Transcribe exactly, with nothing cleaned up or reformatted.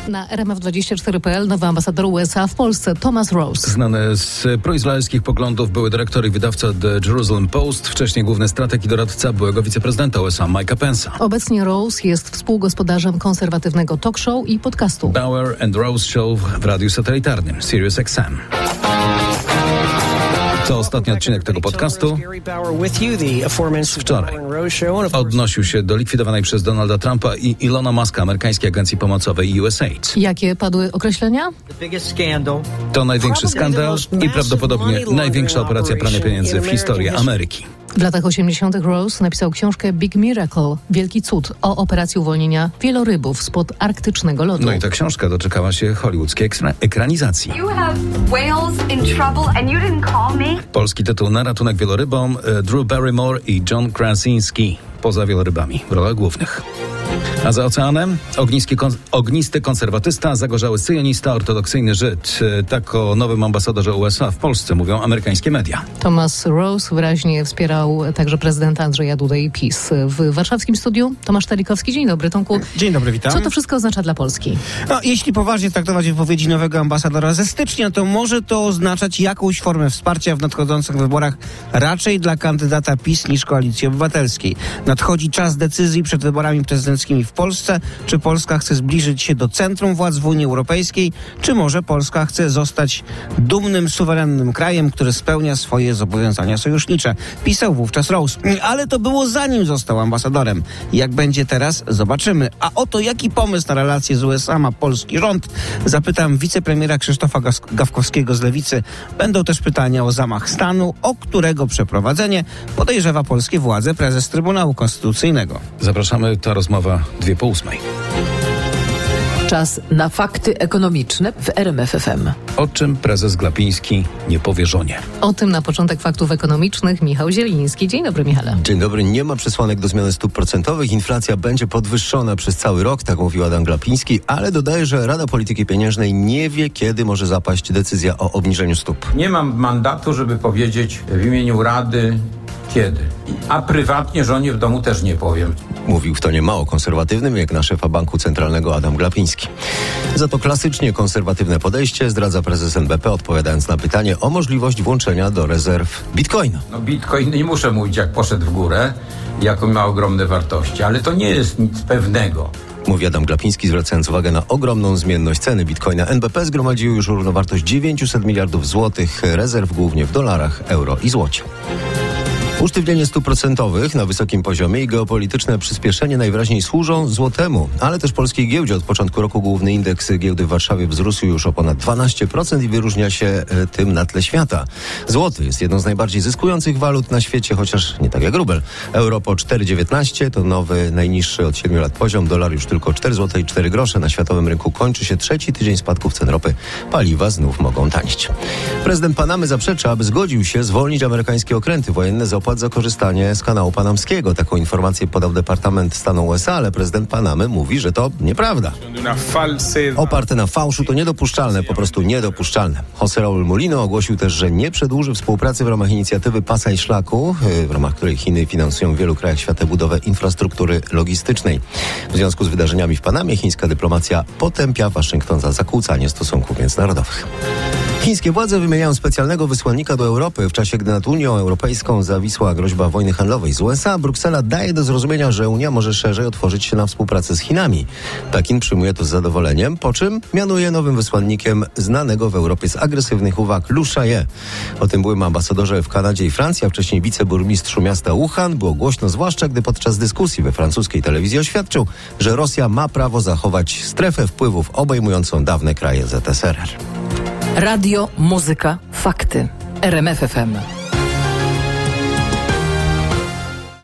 Na R M F dwadzieścia cztery kropka p l nowy ambasador U S A w Polsce, Thomas Rose. Znany z proizraelskich poglądów były dyrektor i wydawca The Jerusalem Post, wcześniej główny strateg i doradca byłego wiceprezydenta U S A Mike'a Pence'a. Obecnie Rose jest współgospodarzem konserwatywnego talk show i podcastu Bauer and Rose Show w radiu satelitarnym Sirius X M. To ostatni odcinek tego podcastu. Wczoraj odnosił się do likwidowanej przez Donalda Trumpa i Ilona Muska amerykańskiej agencji pomocowej U S A I D. Jakie padły określenia? To największy skandal i prawdopodobnie największa operacja prania pieniędzy w historii Ameryki. W latach osiemdziesiątych Rose napisał książkę Big Miracle, Wielki Cud, o operacji uwolnienia wielorybów spod arktycznego lodu. No i ta książka doczekała się hollywoodzkiej ekra- ekranizacji. Polski tytuł na ratunek wielorybom, Drew Barrymore i John Krasinski poza wielorybami w rolach głównych. A za oceanem ogniski kon- ognisty konserwatysta, zagorzały syjonista, ortodoksyjny Żyd. Tak o nowym ambasadorze U S A w Polsce mówią amerykańskie media. Thomas Rose wyraźnie wspierał także prezydenta Andrzeja Dudę i PiS. W warszawskim studiu Tomasz Talikowski. Dzień dobry, Tomku. Dzień dobry, witam. Co to wszystko oznacza dla Polski? No, jeśli poważnie traktować wypowiedzi nowego ambasadora ze stycznia, to może to oznaczać jakąś formę wsparcia w nadchodzących wyborach raczej dla kandydata PiS niż Koalicji Obywatelskiej. Nadchodzi czas decyzji przed wyborami prezydenckimi w Polsce. Czy Polska chce zbliżyć się do centrum władz w Unii Europejskiej, czy może Polska chce zostać dumnym, suwerennym krajem, który spełnia swoje zobowiązania sojusznicze. Pisał wówczas Rose. Ale to było zanim został ambasadorem. Jak będzie teraz? Zobaczymy. A oto jaki pomysł na relacje z U S A ma polski rząd? Zapytam wicepremiera Krzysztofa Gawkowskiego z Lewicy. Będą też pytania o zamach stanu, o którego przeprowadzenie podejrzewa polskie władze prezes Trybunału Konstytucyjnego. Zapraszamy, ta rozmowa dwie po ósmej. Czas na fakty ekonomiczne w R M F F M. O czym prezes Glapiński nie powie żonie? O tym na początek faktów ekonomicznych Michał Zieliński. Dzień dobry, Michale. Dzień dobry. Nie ma przesłanek do zmiany stóp procentowych. Inflacja będzie podwyższona przez cały rok, tak mówił Adam Glapiński, ale dodaje, że Rada Polityki Pieniężnej nie wie, kiedy może zapaść decyzja o obniżeniu stóp. Nie mam mandatu, żeby powiedzieć w imieniu Rady kiedy. A prywatnie żonie w domu też nie powiem. Mówił w tonie mało konserwatywnym, jak na szefa Banku Centralnego Adam Glapiński. Za to klasycznie konserwatywne podejście zdradza prezes N B P, odpowiadając na pytanie o możliwość włączenia do rezerw bitcoina. No bitcoin, nie muszę mówić, jak poszedł w górę, jak on ma ogromne wartości, ale to nie jest nic pewnego. Mówi Adam Glapiński, zwracając uwagę na ogromną zmienność ceny bitcoina. N B P zgromadził już równowartość dziewięćset miliardów złotych rezerw, głównie w dolarach, euro i złocie. Usztywnienie stóp procentowych na wysokim poziomie i geopolityczne przyspieszenie najwyraźniej służą złotemu, ale też polskiej giełdzie. Od początku roku główny indeks giełdy w Warszawie wzrósł już o ponad dwanaście procent i wyróżnia się e, tym na tle świata. Złoty jest jedną z najbardziej zyskujących walut na świecie, chociaż nie tak jak rubel. Euro po cztery dziewiętnaście to nowy, najniższy od siedmiu lat poziom. Dolar już tylko cztery złote i cztery grosze. Na światowym rynku kończy się trzeci tydzień spadków cen ropy. Paliwa znów mogą tanieć. Prezydent Panamy zaprzecza, aby zgodził się zwolnić amerykańskie okręty wojenne z opłat za korzystanie z kanału panamskiego. Taką informację podał Departament Stanu U S A, ale prezydent Panamy mówi, że to nieprawda. Oparte na fałszu to niedopuszczalne, po prostu niedopuszczalne. José Raúl Mulino ogłosił też, że nie przedłuży współpracy w ramach inicjatywy Pasa i Szlaku, w ramach której Chiny finansują w wielu krajach świata budowę infrastruktury logistycznej. W związku z wydarzeniami w Panamie chińska dyplomacja potępia Waszyngton za zakłócanie stosunków międzynarodowych. Chińskie władze wymieniają specjalnego wysłannika do Europy. W czasie, gdy nad Unią Europejską zawisła groźba wojny handlowej z U S A, Bruksela daje do zrozumienia, że Unia może szerzej otworzyć się na współpracę z Chinami. Pekin przyjmuje to z zadowoleniem, po czym mianuje nowym wysłannikiem znanego w Europie z agresywnych uwag Lu Shaye. O tym byłym ambasadorze w Kanadzie i Francji, a wcześniej wiceburmistrzu miasta Wuhan było głośno, zwłaszcza gdy podczas dyskusji we francuskiej telewizji oświadczył, że Rosja ma prawo zachować strefę wpływów obejmującą dawne kraje Z S R R. Radio, muzyka, fakty. R M F F M.